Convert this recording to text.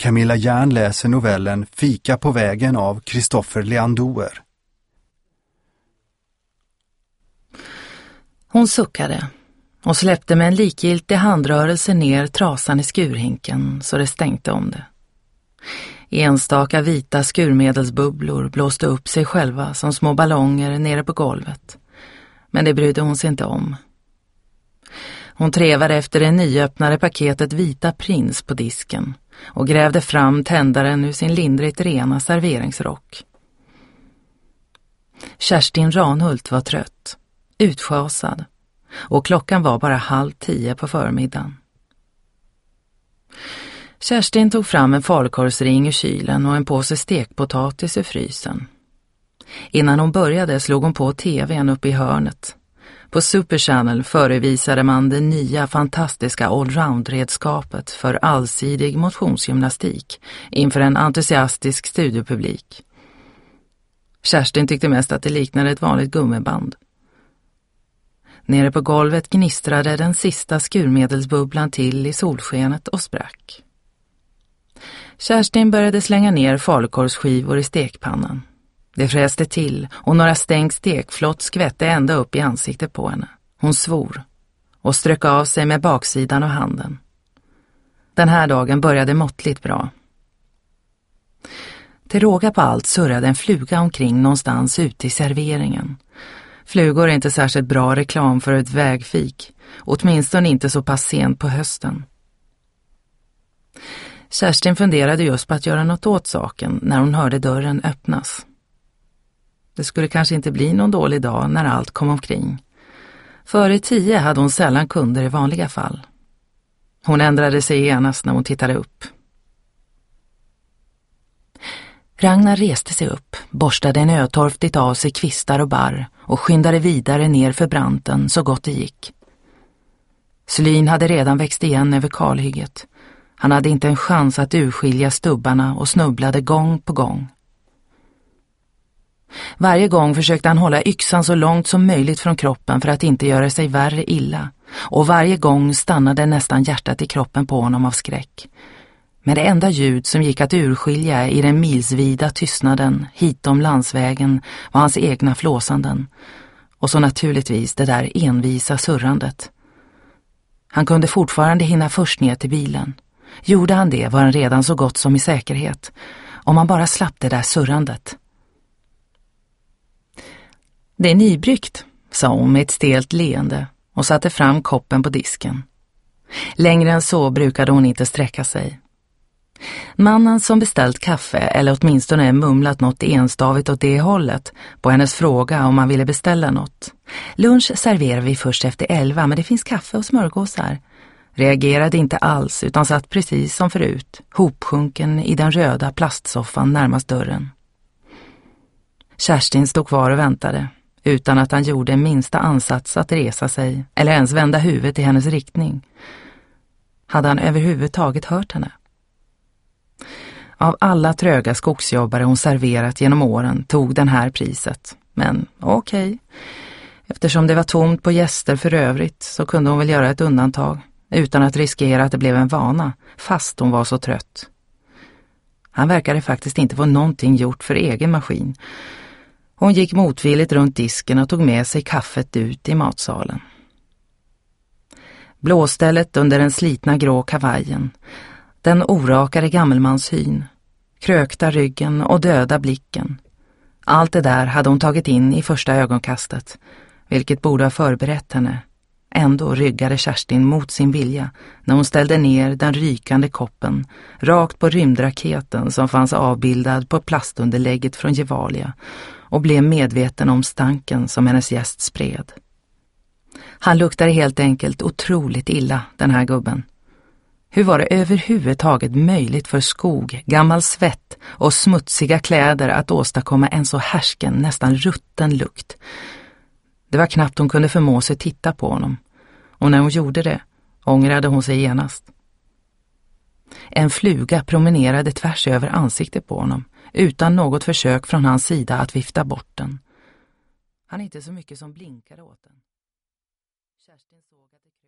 Camilla Järn läser novellen Fika på vägen av Kristoffer Leandouer. Hon suckade och släppte med en likgiltig handrörelse ner trasan i skurhinken så det stänkte om det. Enstaka vita skurmedelsbubblor blåste upp sig själva som små ballonger nere på golvet. Men det brydde hon sig inte om. Hon trevade efter det nyöppnade paketet Vita Prins på disken och grävde fram tändaren ur sin lindrigt rena serveringsrock. Kerstin Ranhult var trött, utschasad, och klockan var bara 9:30 på förmiddagen. Kerstin tog fram en falukorvsring ur kylen och en påse stekpotatis ur frysen. Innan hon började slog hon på tvn uppe i hörnet. På Super Channel förevisade man det nya fantastiska allround-redskapet för allsidig motionsgymnastik inför en entusiastisk studiopublik. Kerstin tyckte mest att det liknade ett vanligt gummiband. Nere på golvet gnistrade den sista skurmedelsbubblan till i solskenet och sprack. Kerstin började slänga ner falukorvsskivor i stekpannan. Det fräste till och några stänk stekflott skvätte ända upp i ansiktet på henne. Hon svor och strök av sig med baksidan av handen. Den här dagen började måttligt bra. Till råga på allt surrade en fluga omkring någonstans ute i serveringen. Flugor är inte särskilt bra reklam för ett vägfik, åtminstone inte så pass sent på hösten. Kerstin funderade just på att göra något åt saken när hon hörde dörren öppnas. Det skulle kanske inte bli någon dålig dag när allt kom omkring. Före 10 hade hon sällan kunder i vanliga fall. Hon ändrade sig genast när hon tittade upp. Ragnar reste sig upp, borstade nötorftigt av sig kvistar och barr och skyndade vidare ner för branten så gott det gick. Slyn hade redan växt igen över kalhygget. Han hade inte en chans att urskilja stubbarna och snubblade gång på gång. Varje gång försökte han hålla yxan så långt som möjligt från kroppen för att inte göra sig värre illa. Och varje gång stannade nästan hjärtat i kroppen på honom av skräck. Men det enda ljud som gick att urskilja i den milsvida tystnaden hitom landsvägen var hans egna flåsanden. Och så naturligtvis det där envisa surrandet. Han kunde fortfarande hinna först ner till bilen. Gjorde han det var han redan så gott som i säkerhet. Om han bara slapp det där surrandet. Det är nybryggt, sa hon med ett stelt leende och satte fram koppen på disken. Längre än så brukade hon inte sträcka sig. Mannen som beställt kaffe eller åtminstone mumlat något enstavigt åt det hållet på hennes fråga om han ville beställa något. Lunch serverar vi först efter 11 men det finns kaffe och smörgåsar. Reagerade inte alls utan satt precis som förut, hopsjunken i den röda plastsoffan närmast dörren. Kerstin stod kvar och väntade, utan att han gjorde en minsta ansats att resa sig eller ens vända huvudet i hennes riktning. Hade han överhuvudtaget hört henne? Av alla tröga skogsjobbare hon serverat genom åren tog den här priset. Men okej. Eftersom det var tomt på gäster för övrigt så kunde hon väl göra ett undantag utan att riskera att det blev en vana, fast hon var så trött. Han verkade faktiskt inte få någonting gjort för egen maskin. Hon gick motvilligt runt disken och tog med sig kaffet ut i matsalen. Blåstället under den slitna grå kavajen, den orakade gammelmanshyn, krökta ryggen och döda blicken. Allt det där hade hon tagit in i första ögonkastet, vilket borde ha förberett henne. Ändå ryggade Kerstin mot sin vilja när hon ställde ner den rykande koppen rakt på rymdraketen som fanns avbildad på plastunderlägget från Gevalia och blev medveten om stanken som hennes gäst spred. Han luktade helt enkelt otroligt illa, den här gubben. Hur var det överhuvudtaget möjligt för skog, gammal svett och smutsiga kläder att åstadkomma en så härsken, nästan rutten lukt? Det var knappt hon kunde förmå sig titta på honom. Och när hon gjorde det ångrade hon sig genast. En fluga promenerade tvärs över ansiktet på honom utan något försök från hans sida att vifta bort den. Han inte så mycket som blinkade åt den. Kerstin såg att det